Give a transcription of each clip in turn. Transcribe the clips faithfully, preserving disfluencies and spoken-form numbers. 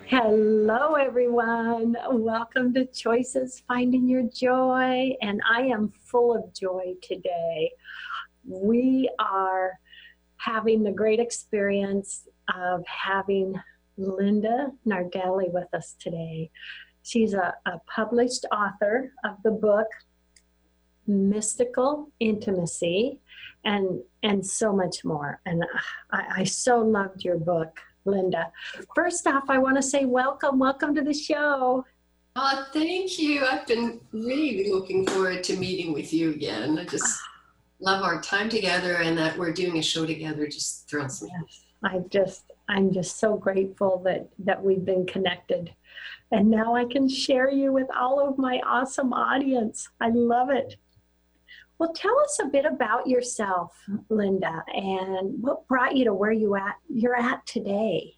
Hello, everyone. Welcome to Choices Finding Your Joy. And I am full of joy today. We are having the great experience of having Linda Nardelli with us today. She's a, a published author of the book Mystical Intimacy and, and so much more. And I, I so loved your book, Linda. First off, I want to say welcome, welcome to the show. Oh, thank you. I've been really looking forward to meeting with you again. I just love our time together, and that we're doing a show together just thrills me. Yes, I just, I'm just so grateful that, that we've been connected. And now I can share you with all of my awesome audience. I love it. Well, tell us a bit about yourself, Linda, and what brought you to where you at you're at today.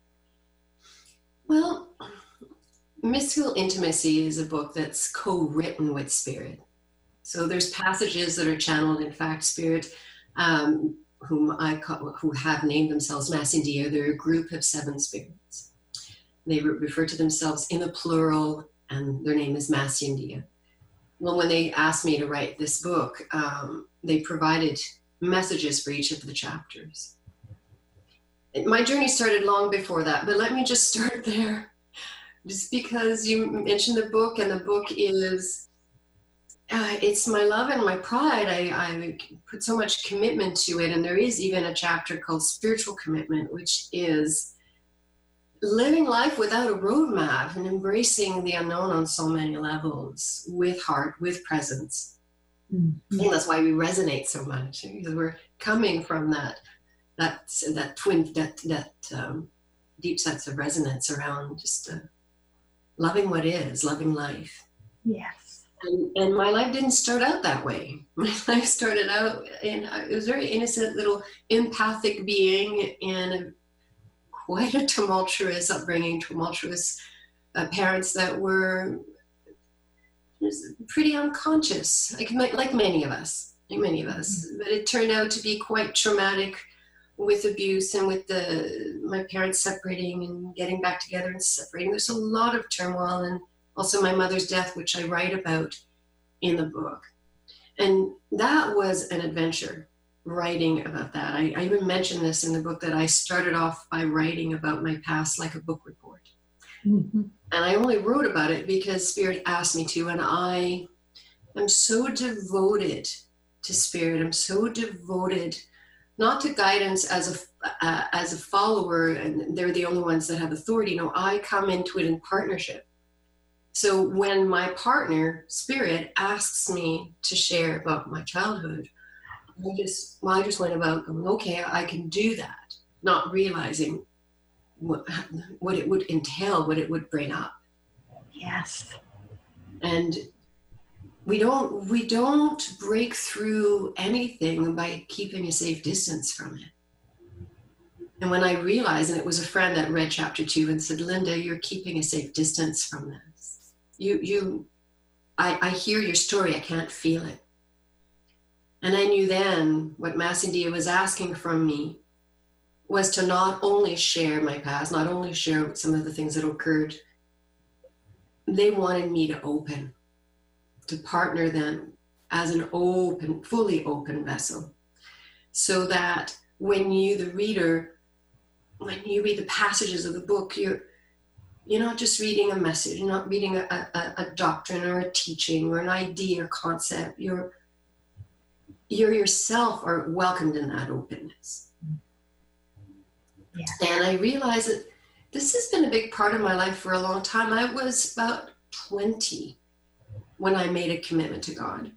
Well, Mystical Intimacy is a book that's co-written with Spirit. So there's passages that are channeled. In fact, Spirit, um, whom I call, who have named themselves Masindia, they're a group of seven spirits. They re- refer to themselves in the plural, and their name is Masindia. Well, when they asked me to write this book, um, they provided messages for each of the chapters. My journey started long before that, but let me just start there. Just because you mentioned the book, and the book is, uh, it's my love and my pride. I, I put so much commitment to it, and there is even a chapter called Spiritual Commitment, which is living life without a roadmap and embracing the unknown on so many levels, with heart, with presence. Mm-hmm. I think that's why we resonate so much, because we're coming from that that that twin that that um, deep sense of resonance around just uh, loving what is, loving life. Yes. And, and my life didn't start out that way. My life started out in it was a very innocent little empathic being in a quite a tumultuous upbringing, tumultuous uh, parents that were pretty unconscious, like like many of us, like many of us. Mm-hmm. But it turned out to be quite traumatic, with abuse and with the my parents separating and getting back together and separating. There's a lot of turmoil, and also my mother's death, which I write about in the book. And that was an adventure. Writing about that. I, I even mentioned this in the book, that I started off by writing about my past like a book report. Mm-hmm. And I only wrote about it because Spirit asked me to, and I am so devoted to Spirit. I'm so devoted, not to guidance as a uh, as a follower, and they're the only ones that have authority. No, I come into it in partnership. So when my partner, Spirit, asks me to share about my childhood, I just, well, I just went about going, okay, I can do that, not realizing what what it would entail, what it would bring up. Yes. And we don't we don't break through anything by keeping a safe distance from it. And when I realized, and it was a friend that read chapter two and said, Linda, you're keeping a safe distance from this. You you, I, I hear your story, I can't feel it. And I knew then what Masindia was asking from me was to not only share my past, not only share some of the things that occurred. They wanted me to open, to partner them as an open, fully open vessel, so that when you, the reader, when you read the passages of the book, you're you're not just reading a message, you're not reading a, a, a doctrine or a teaching or an idea or concept. You're you yourself are welcomed in that openness. Yeah. And I realized that this has been a big part of my life for a long time. I was about twenty when I made a commitment to God.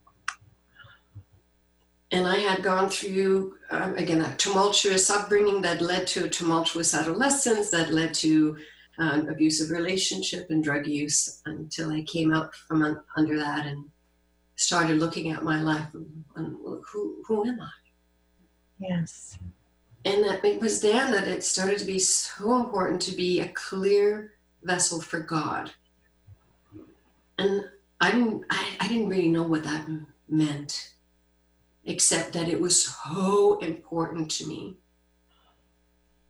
And I had gone through, um, again, a tumultuous upbringing that led to a tumultuous adolescence, that led to um, abusive relationship and drug use, until I came out from un- under that and started looking at my life and, and who, who am I? Yes. And that it was then that it started to be so important to be a clear vessel for God. And I didn't, I, I didn't really know what that meant, except that it was so important to me.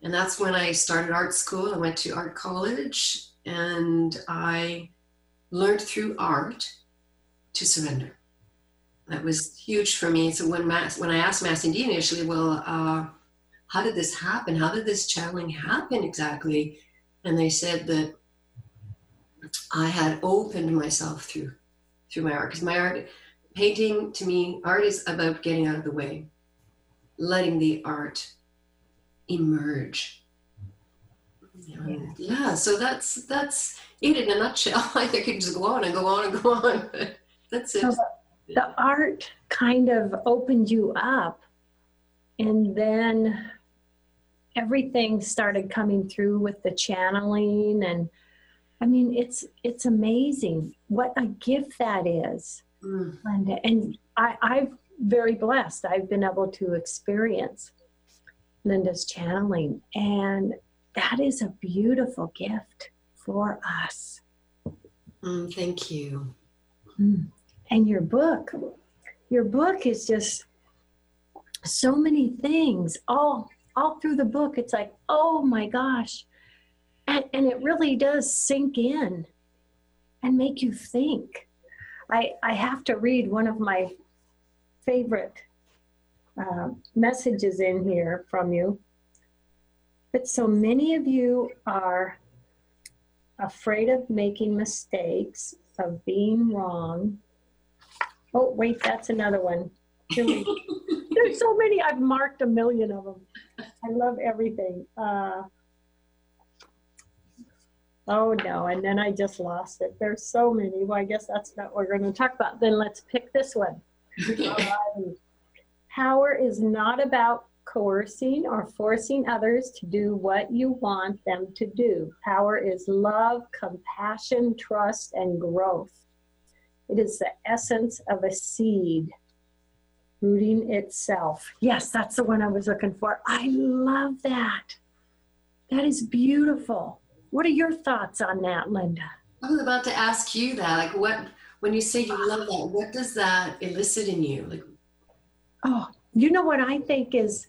And that's when I started art school. I went to art college, and I learned through art to surrender. That was huge for me. So when Mass, when I asked Mass and Dee initially, well, uh, how did this happen? How did this channeling happen exactly? And they said that I had opened myself through through my art. Because my art, painting to me, art is about getting out of the way, letting the art emerge. Yeah, yeah, so that's that's it in a nutshell. I think I could just go on and go on and go on. That's it. So the, the art kind of opened you up, and then everything started coming through with the channeling. And I mean, it's it's amazing what a gift that is, mm. Linda. And I, I'm very blessed. I've been able to experience Linda's channeling, and that is a beautiful gift for us. Mm, thank you. Mm. And your book, your book is just so many things all all through the book. It's like, oh my gosh. And, and it really does sink in and make you think. I, I have to read one of my favorite uh, messages in here from you. But so many of you are afraid of making mistakes, of being wrong. Oh, wait, that's another one. There's so many. I've marked a million of them. I love everything. Uh, oh, no, and then I just lost it. There's so many. Well, I guess that's not what we're going to talk about. Then let's pick this one. Um, power is not about coercing or forcing others to do what you want them to do. Power is love, compassion, trust, and growth. It is the essence of a seed rooting itself. Yes, that's the one I was looking for. I love that. That is beautiful. What are your thoughts on that, Linda? I was about to ask you that. Like, what, when you say you love that, what does that elicit in you? Like, oh, you know what I think is,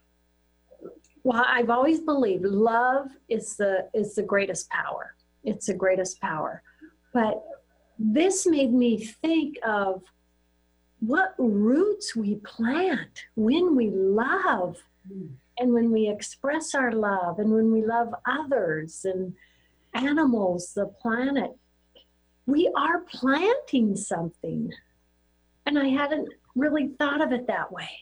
well, I've always believed love is the is the greatest power. It's the greatest power. But this made me think of what roots we plant when we love, mm. and when we express our love, and when we love others and animals, the planet. We are planting something. And I hadn't really thought of it that way.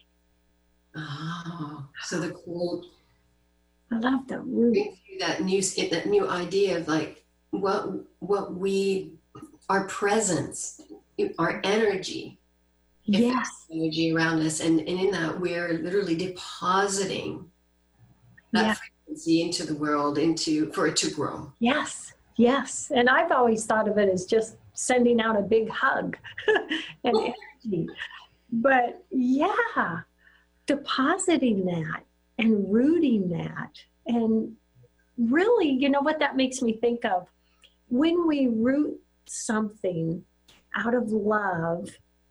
Oh, so the quote, I love the root. That new, that new idea of like what what we, our presence, our energy, yes, energy around us, and, and in that we're literally depositing that yeah. frequency into the world, into for it to grow. Yes, yes, and I've always thought of it as just sending out a big hug and energy, but yeah, depositing that and rooting that. And really, you know what that makes me think of? When we root something out of love,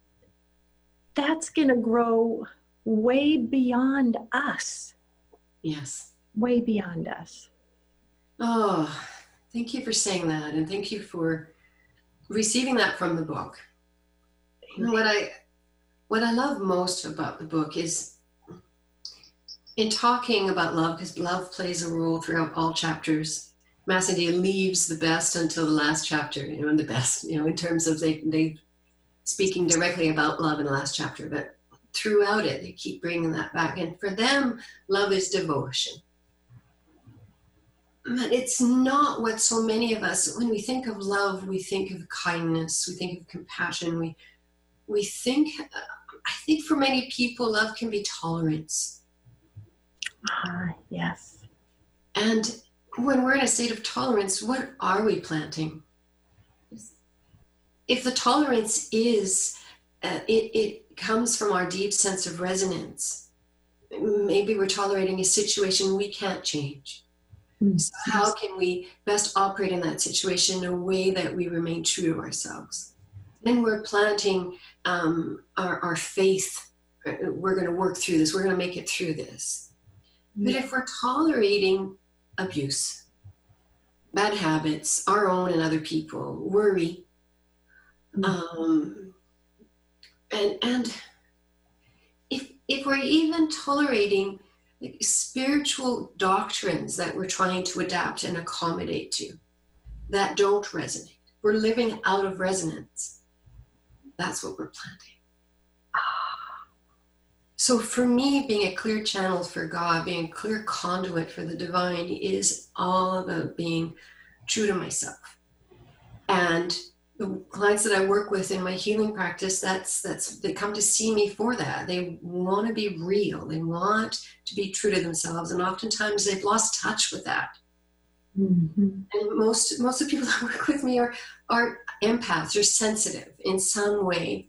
that's going to grow way beyond us. Yes. Way beyond us. Oh, thank you for saying that. And thank you for receiving that from the book. You know, what I, what I love most about the book is in talking about love, because love plays a role throughout all chapters. Mass and Dee leaves the best until the last chapter, you know, and the best, you know, in terms of they, they speaking directly about love in the last chapter, but throughout it, they keep bringing that back. And for them, love is devotion. But it's not what so many of us, when we think of love, we think of kindness, we think of compassion, we, we think, uh, I think for many people, love can be tolerance. Ah, yes. And when we're in a state of tolerance, what are we planting? If the tolerance is, uh, it, it comes from our deep sense of resonance, maybe we're tolerating a situation we can't change. Mm-hmm. So how can we best operate in that situation in a way that we remain true to ourselves? Then we're planting um, our, our faith. We're going to work through this. We're going to make it through this. But if we're tolerating abuse, bad habits, our own and other people, worry, mm-hmm. um, and and if if we're even tolerating like, spiritual doctrines that we're trying to adapt and accommodate to, that don't resonate, we're living out of resonance. That's what we're planting. So for me, being a clear channel for God, being a clear conduit for the divine is all about being true to myself. And the clients that I work with in my healing practice, that's, that's, they come to see me for that. They want to be real. They want to be true to themselves. And oftentimes they've lost touch with that. Mm-hmm. And most, most of the people that work with me are, are empaths, are sensitive in some way.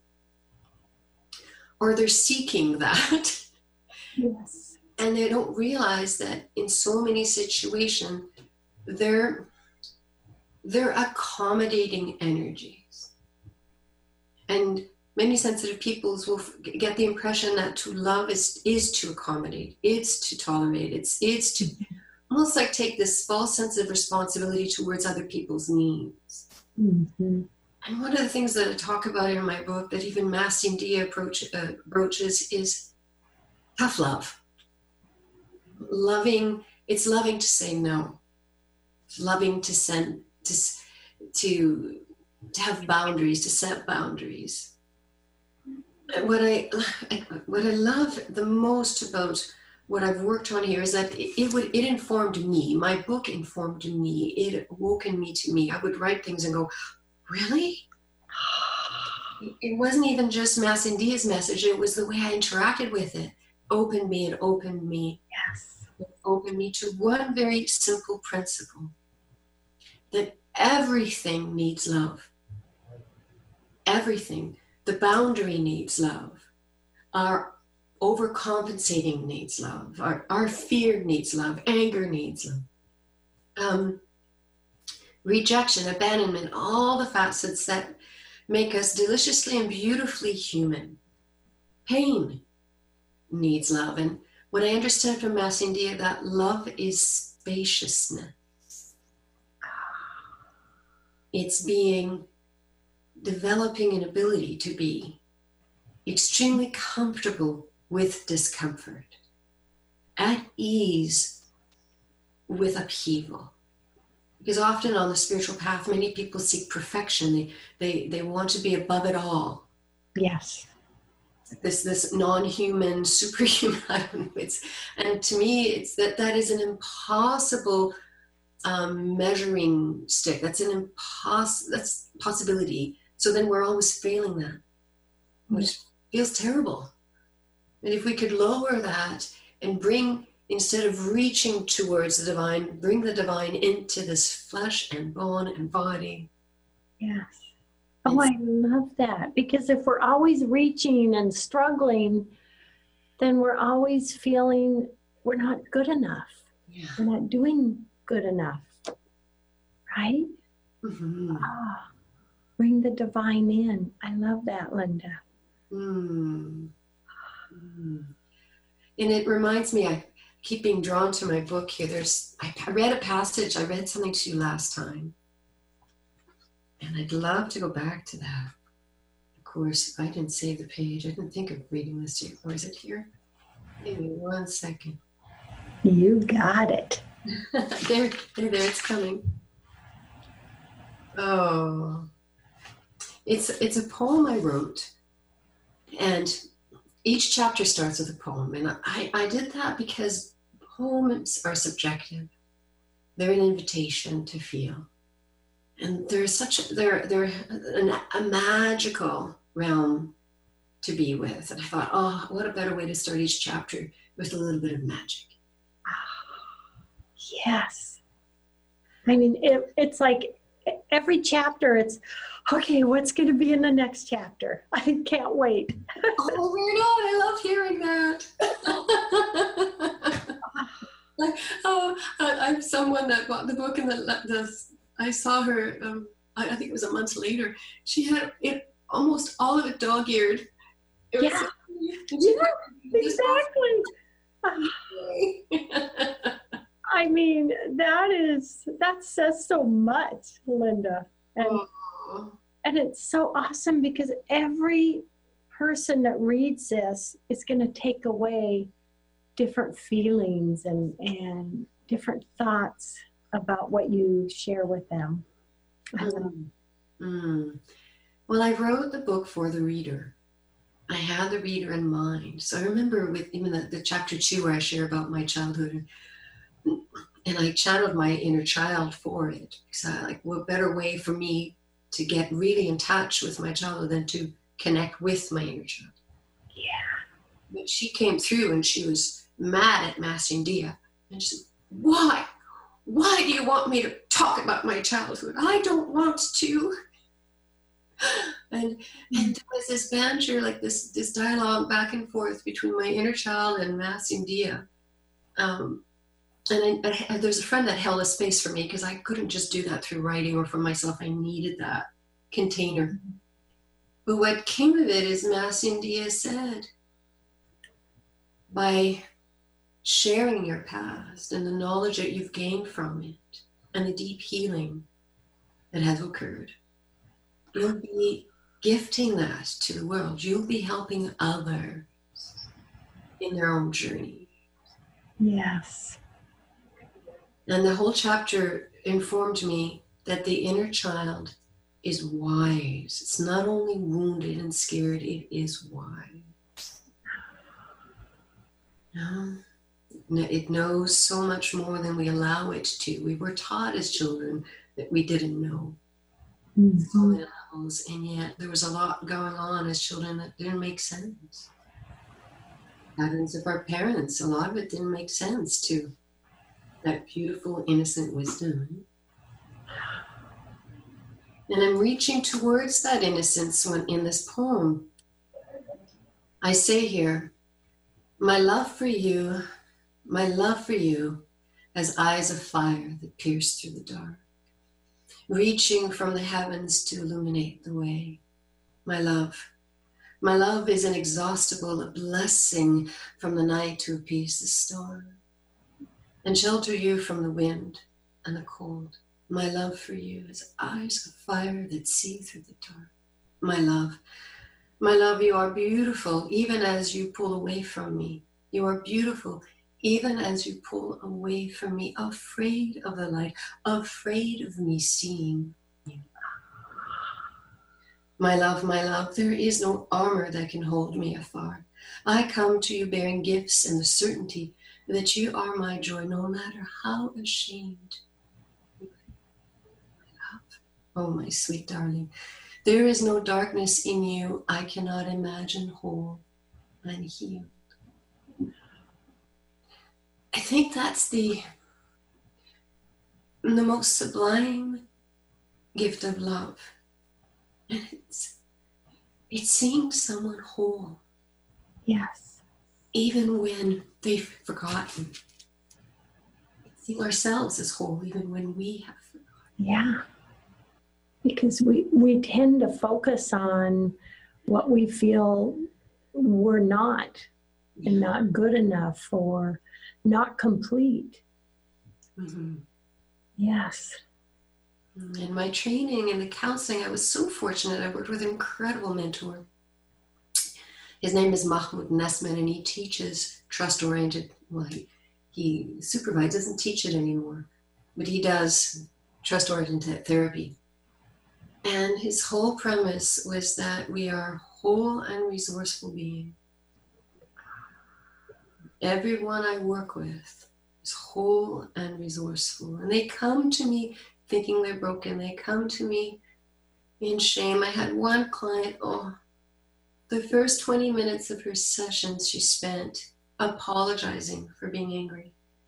Or they're seeking that. Yes. And they don't realize that in so many situations, they're, they're accommodating energies. And many sensitive peoples will get the impression that to love is, is to accommodate, it's to tolerate, it's, it's to almost like take this false sense of responsibility towards other people's needs. Mm-hmm. And one of the things that I talk about in my book that even Mastin approach, uh, broaches is tough love. Loving, it's loving to say no. It's loving to send, to, to, to have boundaries, to set boundaries. And what I, what I love the most about what I've worked on here is that it, it would, it informed me. My book informed me. It awoken me to me. I would write things and go, really? It wasn't even just Mastin's message. It was the way I interacted with it. Opened me and opened me. Yes. It opened me to one very simple principle. That everything needs love. Everything. The boundary needs love. Our overcompensating needs love. Our, our fear needs love. Anger needs love. Um, rejection, abandonment, all the facets that make us deliciously and beautifully human. Pain needs love. And what I understand from Mastin, that love is spaciousness. It's being, developing an ability to be extremely comfortable with discomfort, at ease with upheaval. Because often on the spiritual path, many people seek perfection. They, they, they want to be above it all. Yes. This, this non-human, superhuman, I don't know, it's, and to me, it's that that is an impossible um, measuring stick. That's an impossible, that's possibility. So then we're always failing that, which mm-hmm. feels terrible. And if we could lower that and bring, instead of reaching towards the divine, bring the divine into this flesh and bone and body. Yes. Oh, I love that. Because if we're always reaching and struggling, then we're always feeling we're not good enough. Yeah. We're not doing good enough. Right? Mm-hmm. Oh, bring the divine in. I love that, Linda. Mm. Mm. And it reminds me, I keep being drawn to my book here. There's, I read a passage, I read something to you last time. And I'd love to go back to that. Of course, I didn't save the page. I didn't think of reading this to you. Or is it here? Give me one second. You got it. there, there, there, it's coming. Oh. It's, it's a poem I wrote. And each chapter starts with a poem. And I, I did that because poems are subjective. They're an invitation to feel. And they're such, they're, they're an, a magical realm to be with. And I thought, oh, what a better way to start each chapter with a little bit of magic. Yes. I mean, it, it's like every chapter, it's, okay, what's going to be in the next chapter? I can't wait. Oh, we're not. I love hearing that. like, oh, I, I'm someone that bought the book and the, the I saw her, um, I, I think it was a month later. She had it almost all of it dog-eared. It yeah, was, yeah, exactly. I mean, that is, that says so much, Linda. And, Oh. and it's so awesome because every person that reads this is going to take away different feelings and, and different thoughts about what you share with them. Mm. Mm. Well, I wrote the book for the reader. I had the reader in mind. So I remember with even the, the chapter two where I share about my childhood, and, and I channeled my inner child for it. Because I like, what better way for me to get really in touch with my childhood than to connect with my inner child. Yeah. But she came through and she was mad at Mass India. And she said, why? Why do you want me to talk about my childhood? I don't want to. And, and there was this banter, like this, this dialogue back and forth between my inner child and Mass India. Um, and I, I, there's a friend that held a space for me because I couldn't just do that through writing or for myself. I needed that container. But what came of it is Mass India said, by sharing your past and the knowledge that you've gained from it and the deep healing that has occurred, you'll be gifting that to the world. You'll be helping others in their own journey. Yes. And the whole chapter informed me that the inner child is wise. It's not only wounded and scared, it is wise. No? It knows so much more than we allow it to. We were taught as children that we didn't know. Mm-hmm. So many levels, and yet there was a lot going on as children that didn't make sense. Patterns of our parents, a lot of it didn't make sense to that beautiful, innocent wisdom. And I'm reaching towards that innocence when in this poem. I say here, my love for you, my love for you has eyes of fire that pierce through the dark, reaching from the heavens to illuminate the way. My love, my love is inexhaustible, a blessing from the night to appease the storm and shelter you from the wind and the cold. My love for you is eyes of fire that see through the dark. My love, my love, you are beautiful even as you pull away from me. You are beautiful even as you pull away from me, afraid of the light, afraid of me seeing you. My love, my love, there is no armor that can hold me afar. I come to you bearing gifts and the certainty that you are my joy, no matter how ashamed you are. Oh, my sweet darling, there is no darkness in you I cannot imagine whole and healed. I think that's the, the most sublime gift of love. And it's, it's seeing someone whole. Yes. Even when they've forgotten. Seeing ourselves as whole, even when we have forgotten. Yeah. Because we, we tend to focus on what we feel we're not, yeah. and not good enough or not complete. Mm-hmm. Yes. In my training and the counseling, I was so fortunate. I worked with an incredible mentor. His name is Mahmoud Nesman, and he teaches trust-oriented, well, he, he supervises, doesn't teach it anymore, but he does trust-oriented therapy. And his whole premise was that we are whole and resourceful beings. Everyone I work with is whole and resourceful. And they come to me thinking they're broken. They come to me in shame. I had one client, oh, the first twenty minutes of her sessions she spent apologizing for being angry.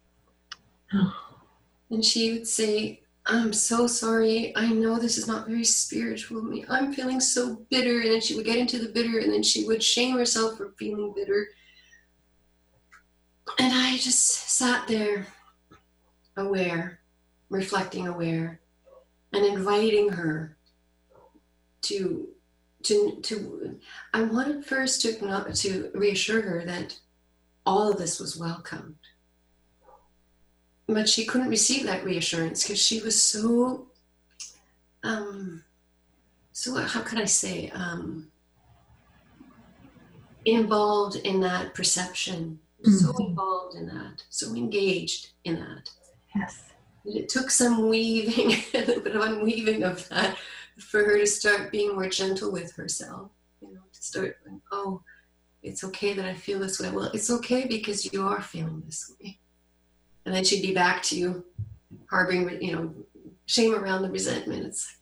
And she would say, I'm so sorry. I know this is not very spiritual of me. I'm feeling so bitter. And then she would get into the bitter, and then she would shame herself for feeling bitter. And I just sat there aware, reflecting aware, and inviting her to, to, to I wanted first to, to reassure her that all of this was welcomed. But she couldn't receive that reassurance because she was so, um, so how could I say, um, involved in that perception, mm-hmm. so involved in that, so engaged in that. Yes. It took some weaving, a little bit of unweaving of that for her to start being more gentle with herself, you know, to start, oh, it's okay that I feel this way. Well, it's okay because you are feeling this way. And then she'd be back to you harboring, you know, shame around the resentment. It's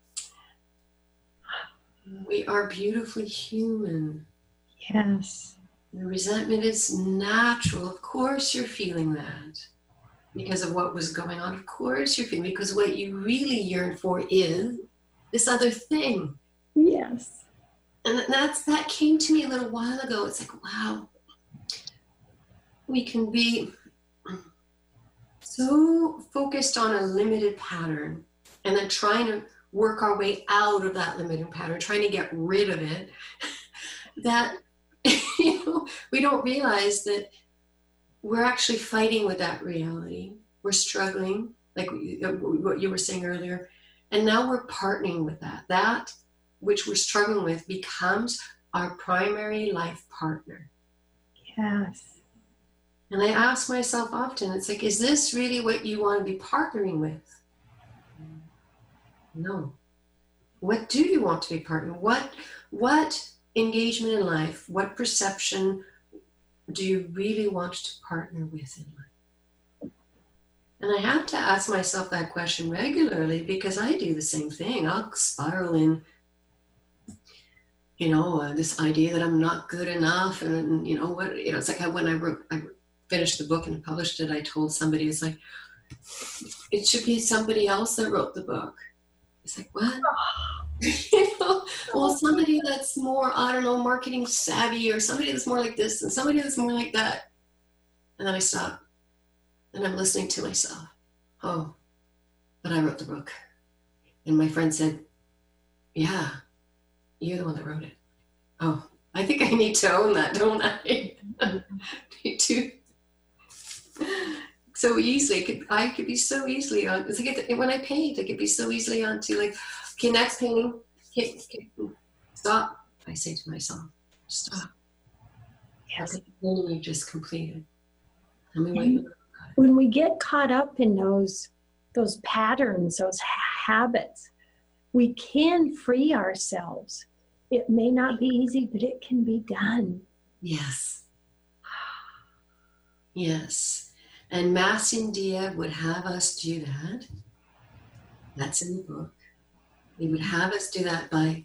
like, we are beautifully human. Yes. The resentment is natural. Of course you're feeling that because of what was going on. Of course you're feeling, because what you really yearn for is this other thing. Yes. And that's, that came to me a little while ago. It's like, wow, we can be so focused on a limited pattern and then trying to work our way out of that limited pattern, trying to get rid of it, that you know, we don't realize that we're actually fighting with that reality. We're struggling, like what you were saying earlier, and now we're partnering with that. That which we're struggling with becomes our primary life partner. Yes. And I ask myself often, it's like, is this really what you want to be partnering with? No. What do you want to be partnering? What, what engagement in life, what perception do you really want to partner with in life? And I have to ask myself that question regularly because I do the same thing. I'll spiral in, you know, uh, this idea that I'm not good enough. And, you know, what, you know, it's like I, when I wrote, I finished the book and published it, I told somebody, it's like, it should be somebody else that wrote the book. It's like, what? You know, well, somebody that's more, I don't know, marketing savvy, or somebody that's more like this and somebody that's more like that. And then I stop and I'm listening to myself. Oh, but I wrote the book. And my friend said, yeah, you're the one that wrote it. Oh, I think I need to own that, don't I? Me too. So easily, could, I could be so easily on, it's like when I paint, I could be so easily on to like, okay, next painting, okay, okay, stop. I say to myself, stop. Yes. The painting you just completed. Tell me what you know. When we get caught up in those, those patterns, those habits, we can free ourselves. It may not be easy, but it can be done. Yes. Yes. And Mass India would have us do that. That's in the book. He would have us do that by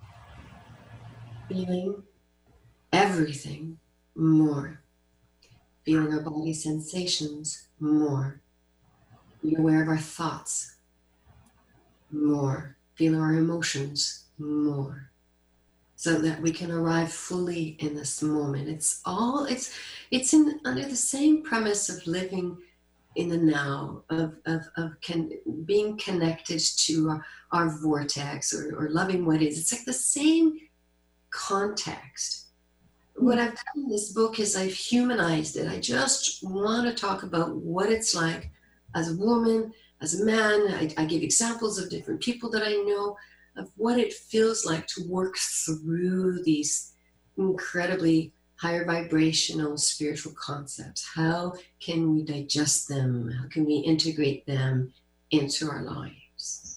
feeling everything more. Feeling our body sensations more. Being aware of our thoughts more. Feeling our emotions more. So that we can arrive fully in this moment. It's all, it's it's in under the same premise of living in the now, of, of, of can, being connected to our, our vortex, or, or loving what is. It's like the same context. What I've done in this book is I've humanized it. I just want to talk about what it's like as a woman, as a man. I, I give examples of different people that I know, of what it feels like to work through these incredibly higher vibrational spiritual concepts. How can we digest them? How can we integrate them into our lives?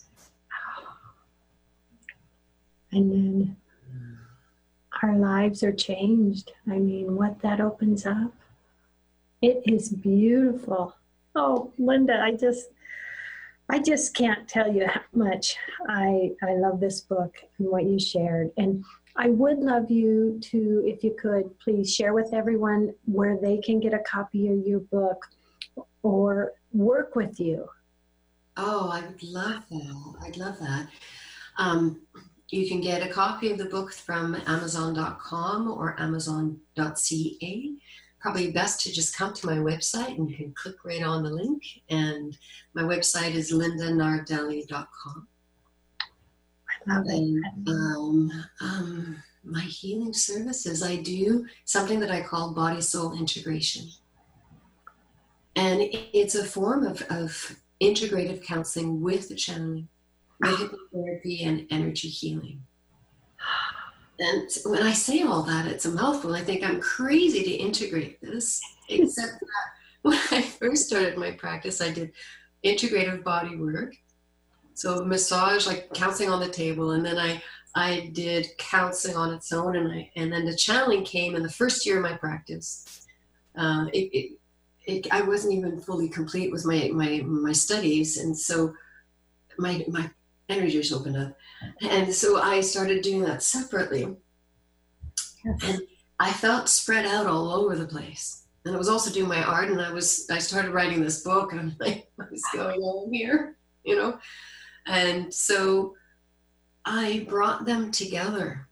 And then our lives are changed. I mean, what that opens up, it is beautiful. Oh, Linda, I just, I just can't tell you how much I, I love this book and what you shared. And I would love you to, if you could, please share with everyone where they can get a copy of your book or work with you. Oh, I would love that. I'd love that. Um, you can get a copy of the book from amazon dot com or amazon dot c a. Probably best to just come to my website and you can click right on the link. And my website is linda nardelli dot com. I love and, it. Um, um, my healing services, I do something that I call body-soul integration. And it's a form of, of integrative counseling with the channeling, with hypnotherapy and energy healing. And when I say all that, it's a mouthful. I think I'm crazy to integrate this, except that when I first started my practice, I did integrative body work. So massage, like counseling on the table. And then I, I did counseling on its own. And I, and then the channeling came in the first year of my practice. Um, it, it, it, I wasn't even fully complete with my, my, my studies. And so my, my energy just opened up. And so I started doing that separately. Yes. And I felt spread out all over the place. And I was also doing my art, and I was, I started writing this book, and I'm like, what is going on here? You know? And so I brought them together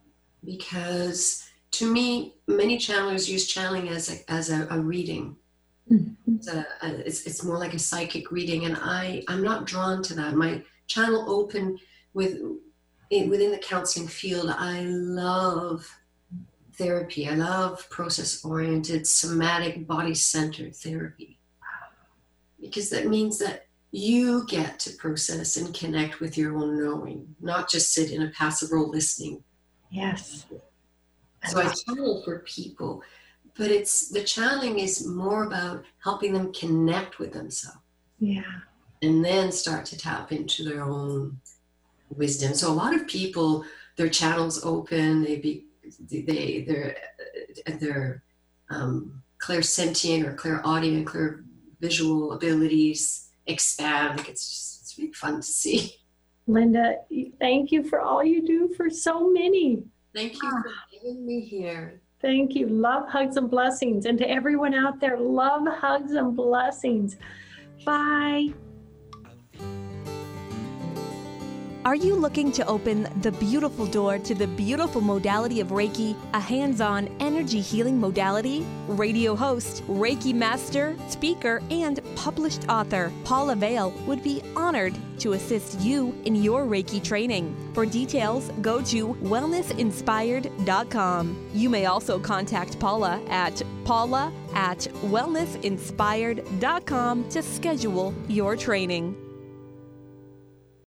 because to me, many channelers use channeling as a, as a, a reading. Mm-hmm. It's, a, a, it's, it's more like a psychic reading. And I, I'm not drawn to that. My channel open with in, within the counseling field. I love therapy. I love process-oriented, somatic, body-centered therapy. Because that means that you get to process and connect with your own knowing, not just sit in a passive role listening. Yes. So I channel for people, but it's the channeling is more about helping them connect with themselves. Yeah. And then start to tap into their own wisdom. So a lot of people, their channels open, they be they they're they're um, clairsentient or clairaudient, clear visual abilities expand. Like it's just, it's really fun to see. Linda, thank you for all you do for so many. Thank you for having me here. Thank you. Love, hugs, and blessings. And to everyone out there, love, hugs, and blessings. Bye. Are you looking to open the beautiful door to the beautiful modality of Reiki, a hands-on energy healing modality? Radio host, Reiki master, speaker, and published author Paula Vale would be honored to assist you in your Reiki training. For details, go to wellness inspired dot com. You may also contact Paula at paula at wellness inspired dot com to schedule your training.